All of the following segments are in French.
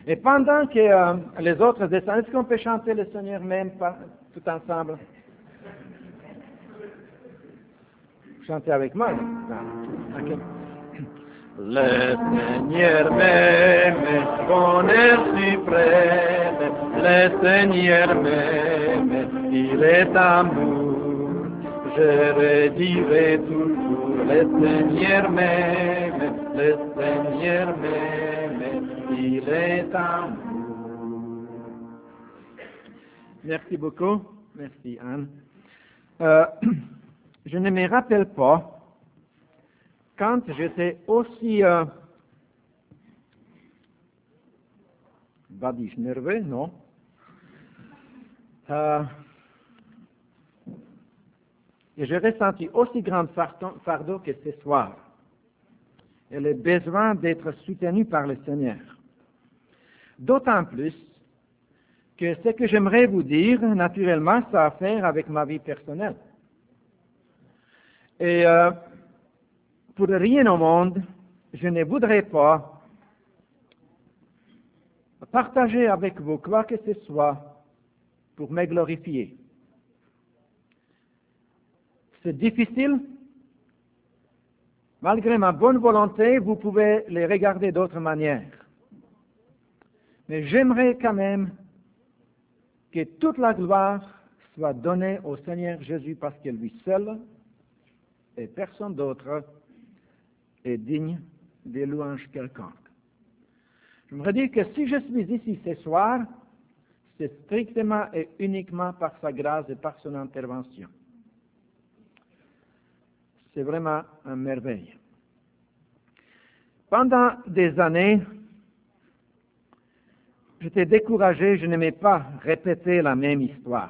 Et pendant que les autres descendent, est-ce qu'on peut chanter le Seigneur même tout ensemble? Chantez avec moi. Non. Okay. Le Seigneur m'aime, bonheur suprême, le Seigneur m'aime, il est amour. Je redirai toujours, le Seigneur m'aime, le Seigneur m'aime, il est amour. Merci beaucoup. Merci Anne. Je ne me rappelle pas quand j'étais aussi badiche nerveux, non. Et j'ai ressenti aussi grand fardeau que ce soir. Et le besoin d'être soutenu par le Seigneur. D'autant plus que ce que j'aimerais vous dire, naturellement, ça a à faire avec ma vie personnelle. Et pour rien au monde, je ne voudrais pas partager avec vous quoi que ce soit pour me glorifier. C'est difficile. Malgré ma bonne volonté, vous pouvez les regarder d'autre manière. Mais j'aimerais quand même que toute la gloire soit donnée au Seigneur Jésus parce que lui seul et personne d'autre est digne des louanges quelconques. J'aimerais dire que si je suis ici ce soir, c'est strictement et uniquement par sa grâce et par son intervention. C'est vraiment une merveille. Pendant des années, j'étais découragé, je n'aimais pas répéter la même histoire.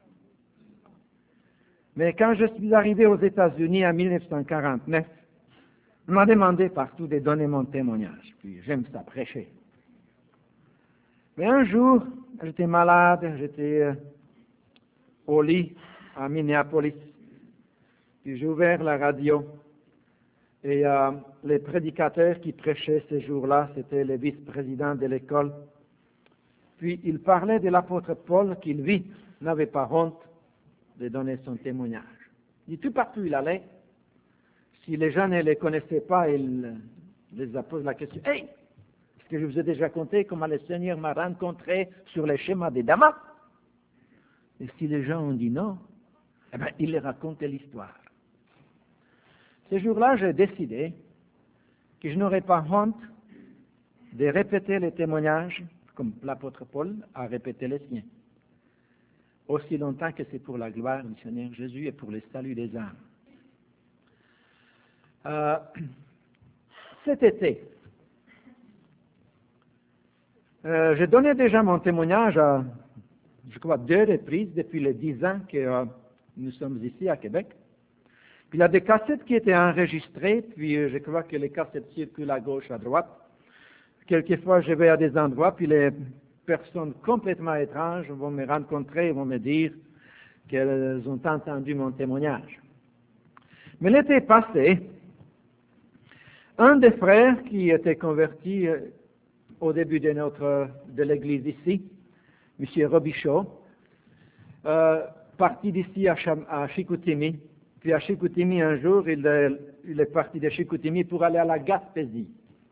Mais quand je suis arrivé aux États-Unis en 1949, on m'a demandé partout de donner mon témoignage. Puis j'aime ça, prêcher. Mais un jour, j'étais malade, j'étais au lit à Minneapolis. Puis j'ai ouvert la radio. Et les prédicateurs qui prêchaient ces jours-là, c'était le vice-président de l'école. Puis il parlait de l'apôtre Paul qui, lui, n'avait pas honte de donner son témoignage. Et tout partout il allait, si les gens ne les connaissaient pas, il les a posé la question, « Hey, est-ce que je vous ai déjà conté comment le Seigneur m'a rencontré sur les chemins de Damas ?» Et si les gens ont dit non, eh bien, il les racontait l'histoire. Ce jour-là, j'ai décidé que je n'aurais pas honte de répéter les témoignages, comme l'apôtre Paul a répété les siens, aussi longtemps que c'est pour la gloire du Seigneur Jésus et pour le salut des âmes. Cet été, j'ai donné déjà mon témoignage à, je crois, 2 reprises depuis les 10 ans que nous sommes ici à Québec. Puis il y a des cassettes qui étaient enregistrées, puis je crois que les cassettes circulent à gauche, à droite. Quelquefois, je vais à des endroits, puis les personnes complètement étranges vont me rencontrer et vont me dire qu'elles ont entendu mon témoignage. Mais l'été passé, un des frères qui était converti au début de l'église ici, M. Robichaud, parti d'ici à Chicoutimi. Puis à Chicoutimi, un jour, il est parti de Chicoutimi pour aller à la Gaspésie.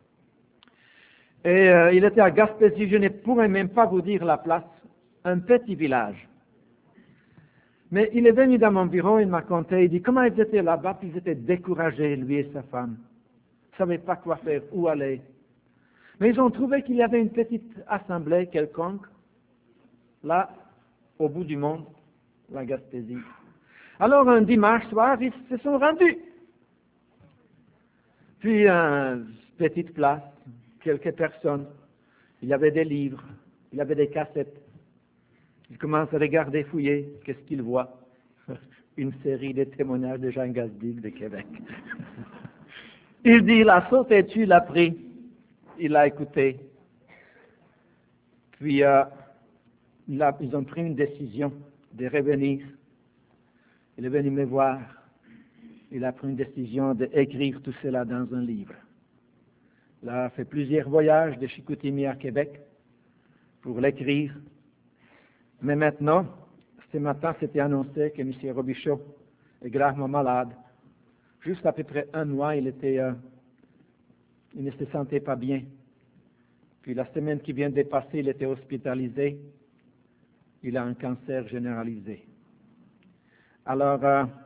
Et il était à Gaspésie, je ne pourrais même pas vous dire la place, un petit village. Mais il est venu dans mon bureau, il m'a conté, il dit comment ils étaient là-bas, puis ils étaient découragés, lui et sa femme. Ils ne savaient pas quoi faire, où aller. Mais ils ont trouvé qu'il y avait une petite assemblée quelconque, là, au bout du monde, la Gaspésie. Alors, un dimanche soir, ils se sont rendus. Puis, une petite place, quelques personnes. Il y avait des livres, il y avait des cassettes. Ils commencent à regarder, fouiller. Qu'est-ce qu'ils voient? Une série de témoignages de Jean Gasdig de Québec. Il dit, il a sauté dessus, il a pris, il a écouté. Puis, ils ont pris une décision de revenir. Il est venu me voir. Il a pris une décision d'écrire tout cela dans un livre. Il a fait plusieurs voyages de Chicoutimi à Québec. pour l'écrire. Mais maintenant, ce matin, c'était annoncé que M. Robichaud est gravement malade. Juste à peu près un mois, il ne se sentait pas bien. Puis la semaine qui vient de passer, il était hospitalisé. Il a un cancer généralisé. Alors,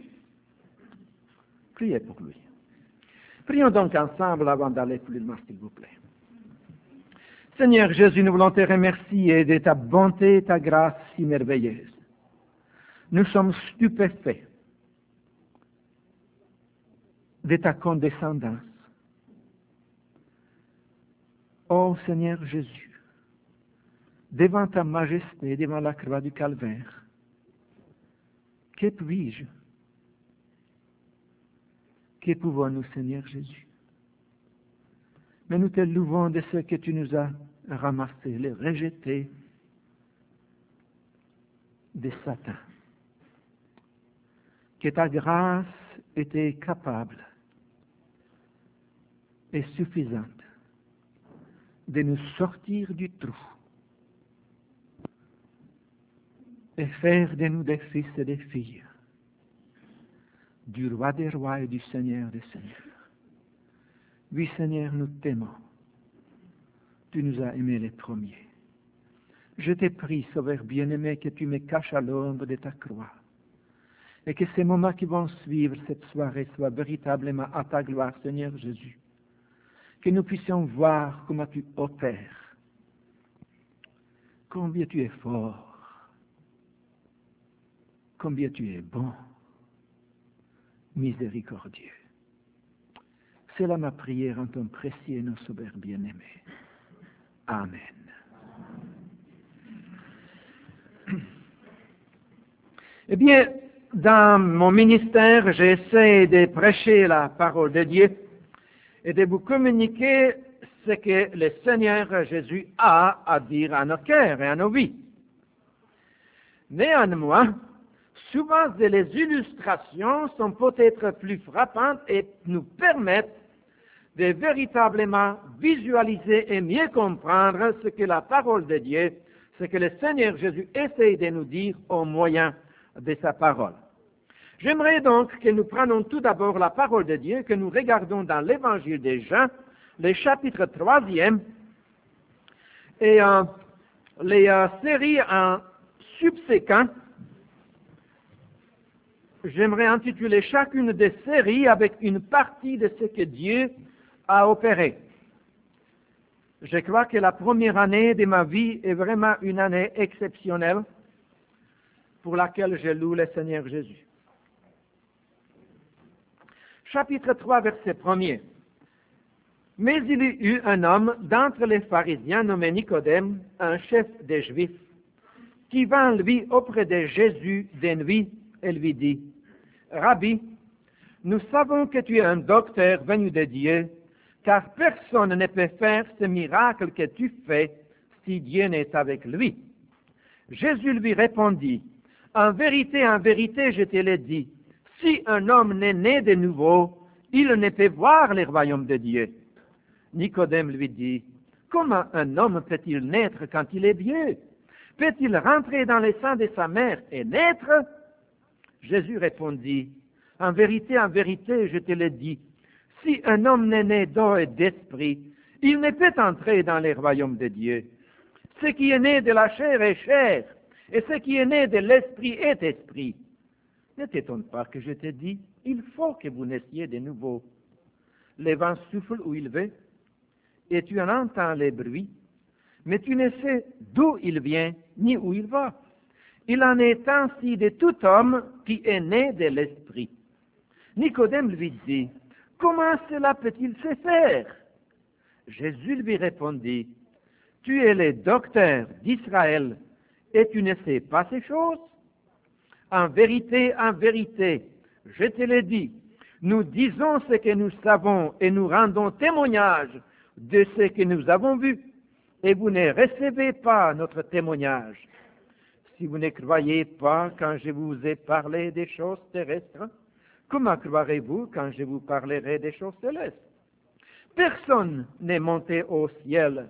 priez pour lui. Prions donc ensemble avant d'aller plus loin, s'il vous plaît. Seigneur Jésus, nous voulons te remercier de ta bonté et ta grâce si merveilleuse. Nous sommes stupéfaits de ta condescendance. Ô Seigneur Jésus, devant ta majesté, devant la croix du calvaire, que puis-je? Que pouvons-nous, Seigneur Jésus? Mais nous te louons de ce que tu nous as ramassé, les rejetés de Satan. Que ta grâce était capable et suffisante de nous sortir du trou et faire de nous des fils et des filles du roi des rois et du Seigneur des seigneurs. Oui, Seigneur, nous t'aimons. Tu nous as aimés les premiers. Je te prie, Sauveur bien-aimé, que tu me caches à l'ombre de ta croix et que ces moments qui vont suivre cette soirée soient véritablement à ta gloire, Seigneur Jésus. Que nous puissions voir comment tu opères, combien tu es fort, combien tu es bon, miséricordieux. C'est là ma prière en ton précieux nom, Sauveur bien-aimé. Amen. Eh bien, dans mon ministère, j'essaie de prêcher la parole de Dieu et de vous communiquer ce que le Seigneur Jésus a à dire à nos cœurs et à nos vies. Néanmoins, souvent les illustrations sont peut-être plus frappantes et nous permettent de véritablement visualiser et mieux comprendre ce que la parole de Dieu, ce que le Seigneur Jésus essaie de nous dire au moyen de sa parole. J'aimerais donc que nous prenions tout d'abord la parole de Dieu, que nous regardons dans l'Évangile de Jean, le chapitre 3e, et les séries en subséquent. J'aimerais intituler chacune des séries avec une partie de ce que Dieu a opéré. Je crois que la première année de ma vie est vraiment une année exceptionnelle pour laquelle je loue le Seigneur Jésus. Chapitre 3, verset 1er. Mais il y eut un homme d'entre les pharisiens nommé Nicodème, un chef des Juifs, qui vint lui auprès de Jésus de nuit et lui dit, « Rabbi, nous savons que tu es un docteur venu de Dieu, car personne ne peut faire ce miracle que tu fais si Dieu n'est avec lui. » Jésus lui répondit, « en vérité, je te l'ai dit, si un homme n'est né de nouveau, il ne peut voir le royaume de Dieu. » Nicodème lui dit, « Comment un homme peut-il naître quand il est vieux? Peut-il rentrer dans le sein de sa mère et naître? » Jésus répondit, « en vérité, je te l'ai dit, si un homme n'est né d'eau et d'esprit, il ne peut entrer dans le royaume de Dieu. Ce qui est né de la chair est chair, et ce qui est né de l'esprit est esprit. Ne t'étonne pas que je te dis, il faut que vous naissiez de nouveau. Le vent souffle où il veut, et tu en entends les bruits, mais tu ne sais d'où il vient ni où il va. Il en est ainsi de tout homme qui est né de l'esprit. » Nicodème lui dit, « Comment cela peut-il se faire? » Jésus lui répondit, « Tu es le docteur d'Israël, et tu ne sais pas ces choses? En vérité, je te l'ai dit, nous disons ce que nous savons et nous rendons témoignage de ce que nous avons vu, et vous ne recevez pas notre témoignage. Si vous ne croyez pas quand je vous ai parlé des choses terrestres, comment croirez-vous quand je vous parlerai des choses célestes? Personne n'est monté au ciel,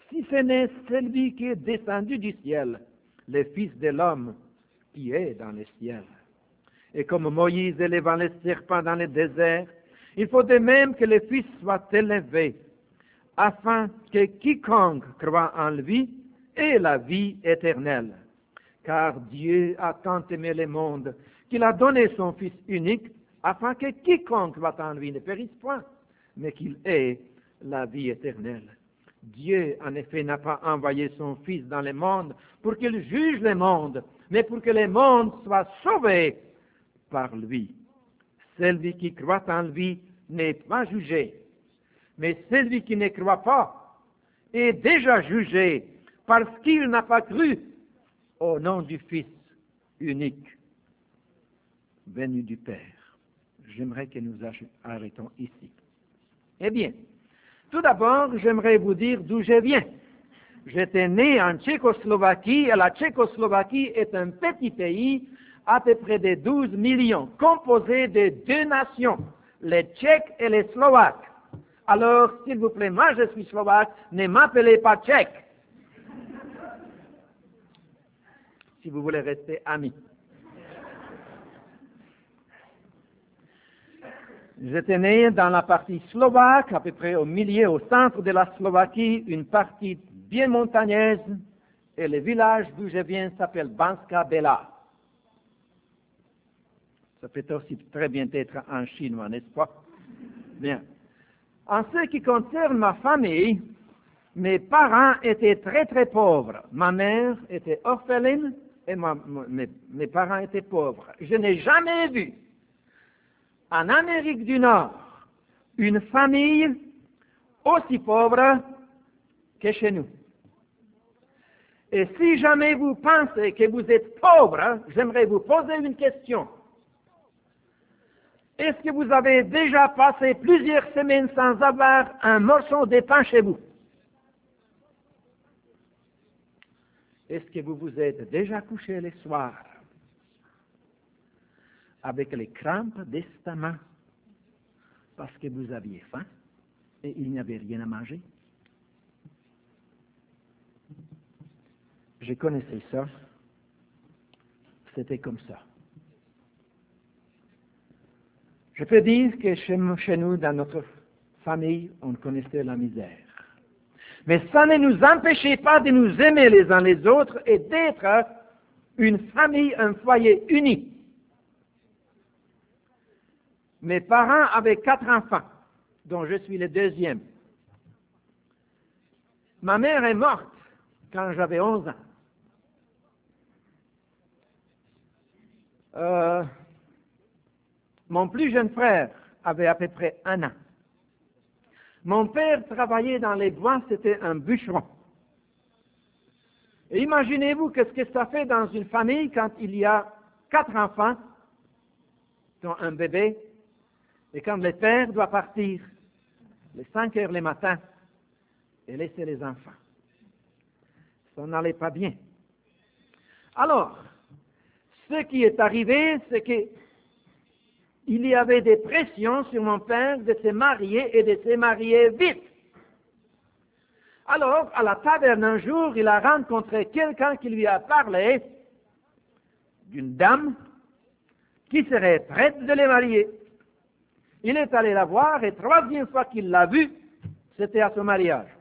si ce n'est celui qui est descendu du ciel, le Fils de l'homme qui est dans le ciel. Et comme Moïse élevant le serpent dans le désert, il faut de même que le Fils soit élevé, afin que quiconque croit en lui ait la vie éternelle. Car Dieu a tant aimé le monde qu'il a donné son Fils unique, afin que quiconque va en lui ne périsse point, mais qu'il ait la vie éternelle. Dieu, en effet, n'a pas envoyé son Fils dans le monde pour qu'il juge le monde, mais pour que le monde soit sauvé par lui. Celui qui croit en lui n'est pas jugé, mais celui qui ne croit pas est déjà jugé parce qu'il n'a pas cru au nom du Fils unique venu du Père. J'aimerais que nous arrêtons ici. Eh bien, tout d'abord, j'aimerais vous dire d'où je viens. J'étais né en Tchécoslovaquie, et la Tchécoslovaquie est un petit pays à peu près de 12 millions, composé de deux nations, les Tchèques et les Slovaques. Alors, s'il vous plaît, moi je suis Slovaque, ne m'appelez pas Tchèque, si vous voulez rester amis. J'étais né dans la partie slovaque, à peu près au milieu, au centre de la Slovaquie, une partie bien montagneuse, et le village d'où je viens s'appelle Banska Bela. Ça peut aussi très bien être en chinois, n'est-ce pas? Bien. En ce qui concerne ma famille, mes parents étaient très très pauvres. Ma mère était orpheline et mes parents étaient pauvres. Je n'ai jamais vu en Amérique du Nord une famille aussi pauvre que chez nous. Et si jamais vous pensez que vous êtes pauvre, j'aimerais vous poser une question. Est-ce que vous avez déjà passé plusieurs semaines sans avoir un morceau de pain chez vous? Est-ce que vous vous êtes déjà couché le soir avec les crampes d'estomac parce que vous aviez faim et il n'y avait rien à manger? Je connaissais ça. C'était comme ça. Je peux dire que chez nous, dans notre famille, on connaissait la misère. Mais ça ne nous empêchait pas de nous aimer les uns les autres et d'être une famille, un foyer uni. Mes parents avaient 4 enfants, dont je suis le deuxième. Ma mère est morte quand j'avais 11 ans. Mon plus jeune frère avait à peu près 1 an. Mon père travaillait dans les bois, c'était un bûcheron. Et imaginez-vous qu'est-ce que ça fait dans une famille quand il y a 4 enfants, dont un bébé, et quand le père doit partir les 5 heures le matin et laisser les enfants. Ça n'allait pas bien. Alors, ce qui est arrivé, c'est que il y avait des pressions sur mon père de se marier et de se marier vite. Alors, à la taverne un jour, il a rencontré quelqu'un qui lui a parlé d'une dame qui serait prête de les marier. Il est allé la voir et 3e fois qu'il l'a vue, c'était à son mariage.